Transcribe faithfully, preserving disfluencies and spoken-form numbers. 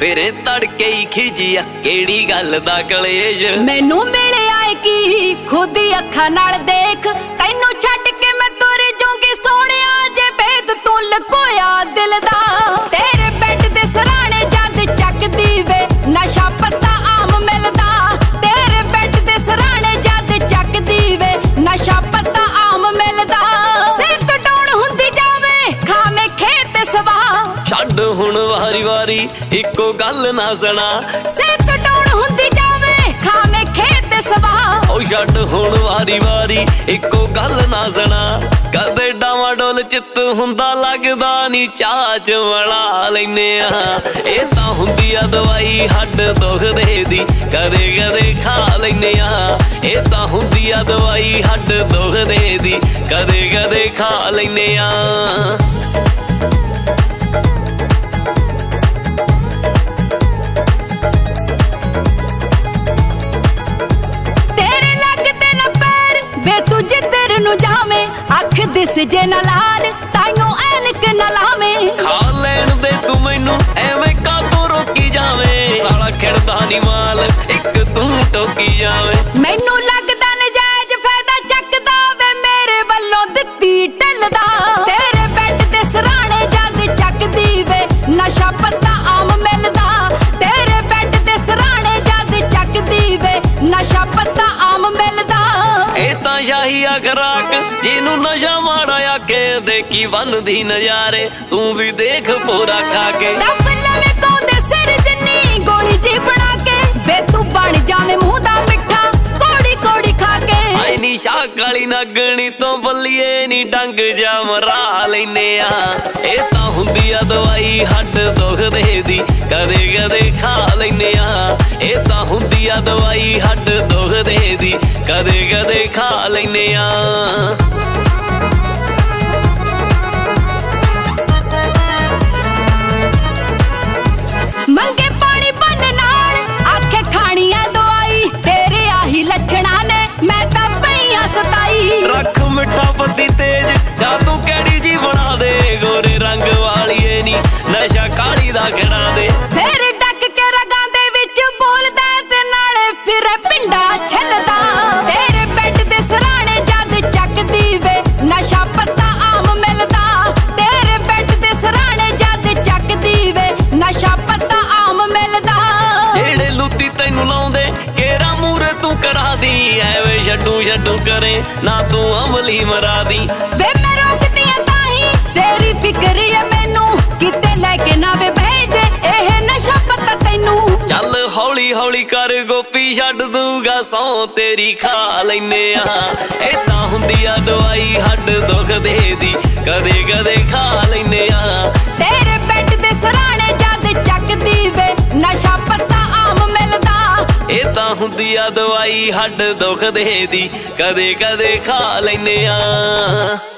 फिर तड़के ही खिजिया केड़ी गल दा कलेज मैनू मिलिया की खुद ही अखां नाल देख तैनू छड्ड के मैं तुर जूंगी सोहणिया जे भेद तू लकोया दिल दा तेरे बेड दे सराणे जद चकदी वे नशा पत्ता आम मिलदा तेरे बेड दे सराणे जद चकदी वे नशा पत्ता आम मिलदा सिर टटाउण हुंदी जावे खावे खेत सवा छड्ड हुण वारी वारी इक्को गल ना सुना सिर टटाउण हुंदी जावे खावे खेत सवा ओ छड्ड हुण वारी वारी इक्को गल ना सुना कदे डावा डोल चित हुंदा लगदा नी चाच वड़ा लैने आ ए तां हुंदी आ दवाई हड्ड दुखदे दी कदे कदे खा लैने आ ए तां हुंदी आ दवाई हड्ड दुखदे दी कदे कदे खा लैने आ अख दिस जे ना लाल ताइयों ऐनक ना लावे खा लैण दे तू मैनू एवें कातों रोकी जावे साला खिड़दा नी माल इक तू टोकी जावे मैनू लगदा नजायज फायदा चकदा वे मेरे वल्लों दित्ती ढलदा तेरे बेड दे सराणे जद चकदी वे नशा पत्ता आम मिलदा तेरे बेड दे सराणे जद चकदी वे नशा पत्ता आम मिलदा ए तां शाही आ खराक जिनू नशा माड़ा आके देखी बनदी नजारे तू भी देख पूरा खा के दब लवे कौंदे सिर जिन्नी गोली जी बना के वे तू बन जावे मुंह दा मिठा कोड़ी कोड़ी खा के आई नी शाह काली नगणी तो बल्लिए नी डंग जा मरा लैने आ ए तां हुंदी आ दवाई हड्ड दुखदे दी कदे कदे खा लैने आ ए तां हुंदी आ दवाई हड्ड दुखदे दी कदे कदे खा लैने आ मंगे पानी बन नाल आखे खानी है दवाई तेरे आही लछणा ने मैं तां पईया सताई रख मिठा पत्ती तेज जा तू कैड़ी जी बना दे गोरे रंग वालीए नी नशा काली दा खड़ा दे फिर डक के रगां दे विच बोलदा ते नाले फिर पिंडा छलदा तेरे बेड दे सराणे जद चकदी वे नशा पत्ता आम मिलदा तेरे बेड दे सराणे जद चकदी वे नशा पत्ता आम मिलदा जेड़े लुत्ती तैनू लाउंदे केरा मूरे तू करा दी ऐवे छड्डू छड्डू करे ना तू अमली मरा दी वे मैं रोकदी आ ताही तेरी फिक्र है मैनू किते लेके ना वे भेजे एह नशा पत्ता तैनू चल हौली हौली कर गोपी छड्ड दूगा सौ तेरी खा लैने आ ए तां हुंदी आ दवाई हड्ड दुखदे दी कदे कदे खा लैने आ तेरे बेड दे सराणे जद चकदी वे नशा पत्ता आम मिलदा ए तां हुंदी आ दवाई हड्ड दुखदे दी कदे कदे खा लैने आ।